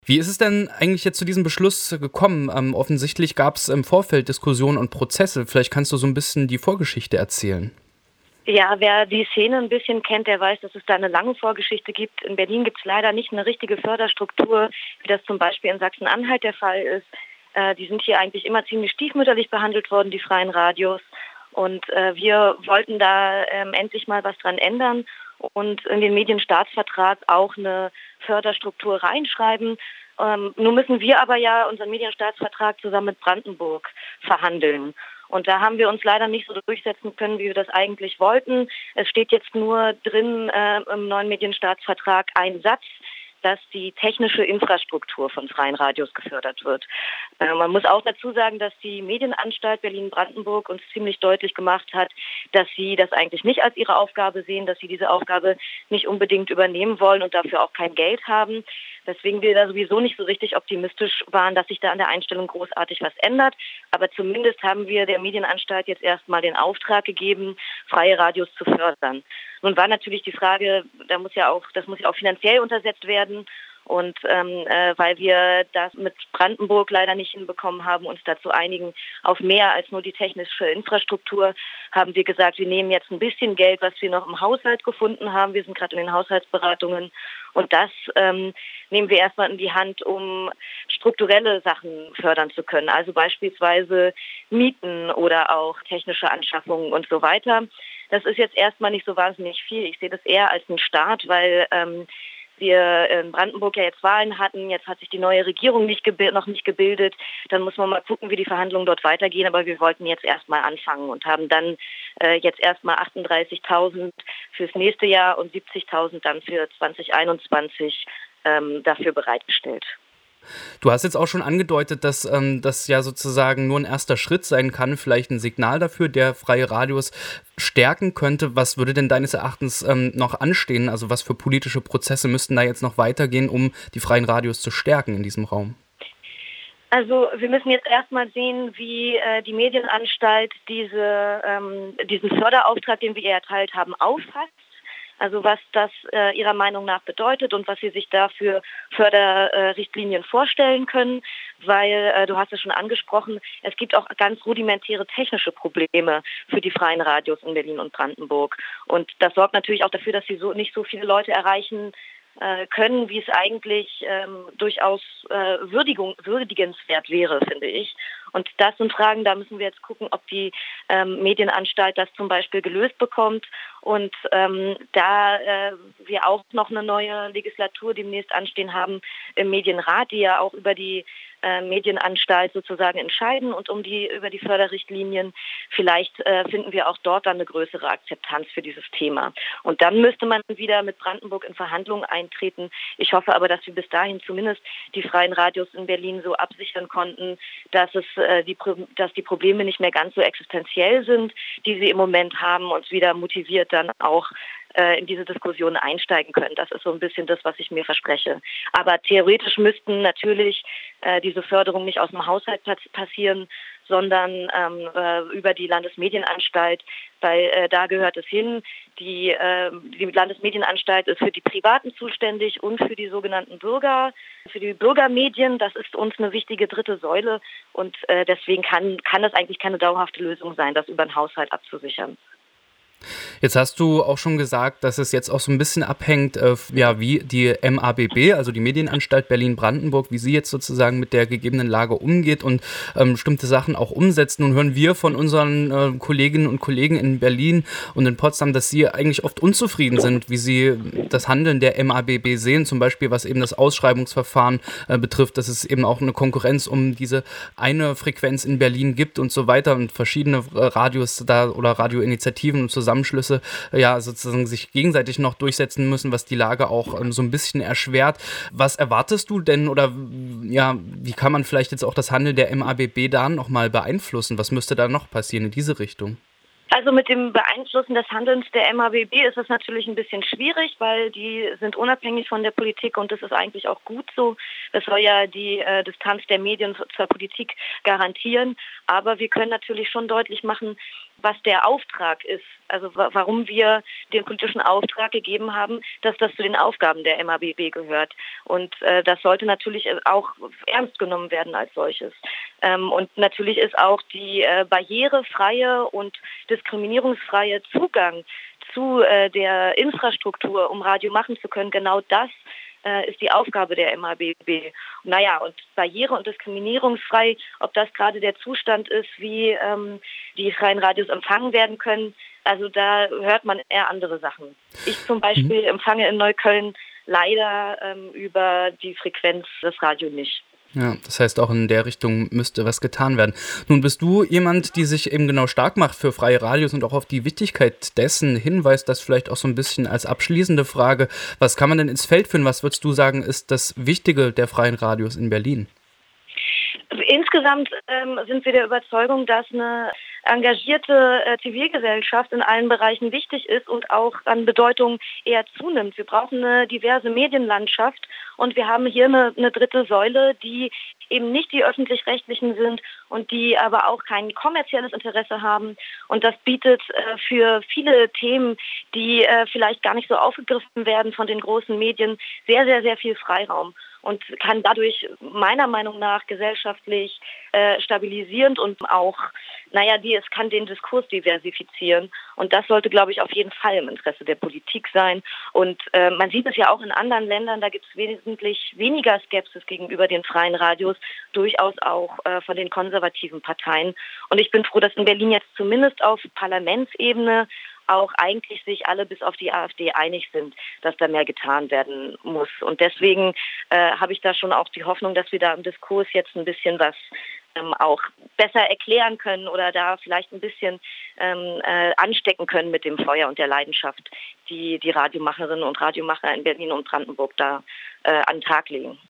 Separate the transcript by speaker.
Speaker 1: Wie ist es denn eigentlich jetzt zu diesem Beschluss gekommen? Offensichtlich gab es im Vorfeld Diskussionen und Prozesse. Vielleicht kannst du so ein bisschen die Vorgeschichte erzählen.
Speaker 2: Ja, wer die Szene ein bisschen kennt, der weiß, dass es da eine lange Vorgeschichte gibt. In Berlin gibt es leider nicht eine richtige Förderstruktur, wie das zum Beispiel in Sachsen-Anhalt der Fall ist. Die sind hier eigentlich immer ziemlich stiefmütterlich behandelt worden, die freien Radios. Und wir wollten da endlich mal was dran ändern und in den Medienstaatsvertrag auch eine Förderstruktur reinschreiben. Nun müssen wir aber ja unseren Medienstaatsvertrag zusammen mit Brandenburg verhandeln. Und da haben wir uns leider nicht so durchsetzen können, wie wir das eigentlich wollten. Es steht jetzt nur drin im neuen Medienstaatsvertrag ein Satz, dass die technische Infrastruktur von freien Radios gefördert wird. Man muss auch dazu sagen, dass die Medienanstalt Berlin-Brandenburg uns ziemlich deutlich gemacht hat, dass sie das eigentlich nicht als ihre Aufgabe sehen, dass sie diese Aufgabe nicht unbedingt übernehmen wollen und dafür auch kein Geld haben. Weswegen wir da sowieso nicht so richtig optimistisch waren, dass sich da an der Einstellung großartig was ändert. Aber zumindest haben wir der Medienanstalt jetzt erstmal den Auftrag gegeben, freie Radios zu fördern. Nun war natürlich die Frage, das muss ja auch finanziell untersetzt werden. Und weil wir das mit Brandenburg leider nicht hinbekommen haben, uns da zu einigen auf mehr als nur die technische Infrastruktur, haben wir gesagt, wir nehmen jetzt ein bisschen Geld, was wir noch im Haushalt gefunden haben. Wir sind gerade in den Haushaltsberatungen. Und das nehmen wir erstmal in die Hand, um strukturelle Sachen fördern zu können. Also beispielsweise Mieten oder auch technische Anschaffungen und so weiter. Das ist jetzt erstmal nicht so wahnsinnig viel. Ich sehe das eher als einen Start, weil wir in Brandenburg ja jetzt Wahlen hatten, jetzt hat sich die neue Regierung noch nicht gebildet, dann muss man mal gucken, wie die Verhandlungen dort weitergehen, aber wir wollten jetzt erstmal anfangen und haben dann jetzt erstmal 38.000 fürs nächste Jahr und 70.000 dann für 2021 dafür bereitgestellt.
Speaker 1: Du hast jetzt auch schon angedeutet, dass das ja sozusagen nur ein erster Schritt sein kann, vielleicht ein Signal dafür, der freie Radios stärken könnte. Was würde denn deines Erachtens noch anstehen? Also was für politische Prozesse müssten da jetzt noch weitergehen, um die freien Radios zu stärken in diesem Raum?
Speaker 2: Also wir müssen jetzt erstmal sehen, wie die Medienanstalt diesen Förderauftrag, den wir ihr erteilt haben, auffasst. Also was das ihrer Meinung nach bedeutet und was sie sich da für Förderrichtlinien vorstellen können, weil du hast es schon angesprochen, es gibt auch ganz rudimentäre technische Probleme für die freien Radios in Berlin und Brandenburg. Und das sorgt natürlich auch dafür, dass sie nicht so viele Leute erreichen können, wie es eigentlich durchaus würdigenswert wäre, finde ich. Und das sind Fragen, da müssen wir jetzt gucken, ob die Medienanstalt das zum Beispiel gelöst bekommt. Und da wir auch noch eine neue Legislatur demnächst anstehen haben im Medienrat, die ja auch über die Medienanstalt sozusagen entscheiden und über die Förderrichtlinien. Vielleicht finden wir auch dort dann eine größere Akzeptanz für dieses Thema. Und dann müsste man wieder mit Brandenburg in Verhandlungen eintreten. Ich hoffe aber, dass wir bis dahin zumindest die freien Radios in Berlin so absichern konnten, dass die Probleme nicht mehr ganz so existenziell sind, die sie im Moment haben, uns wieder motiviert dann auch in diese Diskussion einsteigen können. Das ist so ein bisschen das, was ich mir verspreche. Aber theoretisch müssten natürlich diese Förderung nicht aus dem Haushalt passieren, sondern über die Landesmedienanstalt, weil da gehört es hin. Die Landesmedienanstalt ist für die Privaten zuständig und für die sogenannten für die Bürgermedien. Das ist uns eine wichtige dritte Säule und deswegen kann das eigentlich keine dauerhafte Lösung sein, das über den Haushalt abzusichern.
Speaker 1: Jetzt hast du auch schon gesagt, dass es jetzt auch so ein bisschen abhängt, wie die MABB, also die Medienanstalt Berlin-Brandenburg, wie sie jetzt sozusagen mit der gegebenen Lage umgeht und bestimmte Sachen auch umsetzt. Nun hören wir von unseren Kolleginnen und Kollegen in Berlin und in Potsdam, dass sie eigentlich oft unzufrieden sind, wie sie das Handeln der MABB sehen, zum Beispiel was eben das Ausschreibungsverfahren betrifft, dass es eben auch eine Konkurrenz um diese eine Frequenz in Berlin gibt und so weiter und verschiedene Radios da oder Radioinitiativen und Zusammenschlüsse ja sozusagen sich gegenseitig noch durchsetzen müssen, was die Lage auch so ein bisschen erschwert. Was erwartest du denn oder ja, wie kann man vielleicht jetzt auch das Handeln der MABB da nochmal beeinflussen? Was müsste da noch passieren in diese Richtung?
Speaker 2: Also mit dem Beeinflussen des Handelns der MABB ist es natürlich ein bisschen schwierig, weil die sind unabhängig von der Politik und das ist eigentlich auch gut so. Das soll ja die Distanz der Medien zur Politik garantieren. Aber wir können natürlich schon deutlich machen, was der Auftrag ist, also warum wir den politischen Auftrag gegeben haben, dass das zu den Aufgaben der MABB gehört. Und das sollte natürlich auch ernst genommen werden als solches. Und natürlich ist auch die barrierefreie und diskriminierungsfreie Zugang zu der Infrastruktur, um Radio machen zu können, genau das ist die Aufgabe der MABB. Naja, und barriere- und diskriminierungsfrei, ob das gerade der Zustand ist, wie die freien Radios empfangen werden können, also da hört man eher andere Sachen. Ich zum Beispiel empfange in Neukölln leider über die Frequenz das Radio nicht.
Speaker 1: Ja, das heißt, auch in der Richtung müsste was getan werden. Nun bist du jemand, die sich eben genau stark macht für freie Radios und auch auf die Wichtigkeit dessen hinweist, das vielleicht auch so ein bisschen als abschließende Frage. Was kann man denn ins Feld führen? Was würdest du sagen, ist das Wichtige der freien Radios in Berlin?
Speaker 2: Insgesamt sind wir der Überzeugung, dass eine engagierte Zivilgesellschaft in allen Bereichen wichtig ist und auch an Bedeutung eher zunimmt. Wir brauchen eine diverse Medienlandschaft und wir haben hier eine dritte Säule, die eben nicht die öffentlich-rechtlichen sind und die aber auch kein kommerzielles Interesse haben. Und das bietet für viele Themen, die vielleicht gar nicht so aufgegriffen werden von den großen Medien, sehr, sehr, sehr viel Freiraum und kann dadurch meiner Meinung nach gesellschaftlich stabilisierend und auch, es kann den Diskurs diversifizieren. Und das sollte, glaube ich, auf jeden Fall im Interesse der Politik sein. Und man sieht es ja auch in anderen Ländern, da gibt es wesentlich weniger Skepsis gegenüber den freien Radios, durchaus auch von den konservativen Parteien. Und ich bin froh, dass in Berlin jetzt zumindest auf Parlamentsebene auch eigentlich sich alle bis auf die AfD einig sind, dass da mehr getan werden muss. Und deswegen habe ich da schon auch die Hoffnung, dass wir da im Diskurs jetzt ein bisschen was auch besser erklären können oder da vielleicht ein bisschen anstecken können mit dem Feuer und der Leidenschaft, die die Radiomacherinnen und Radiomacher in Berlin und Brandenburg da an den Tag legen.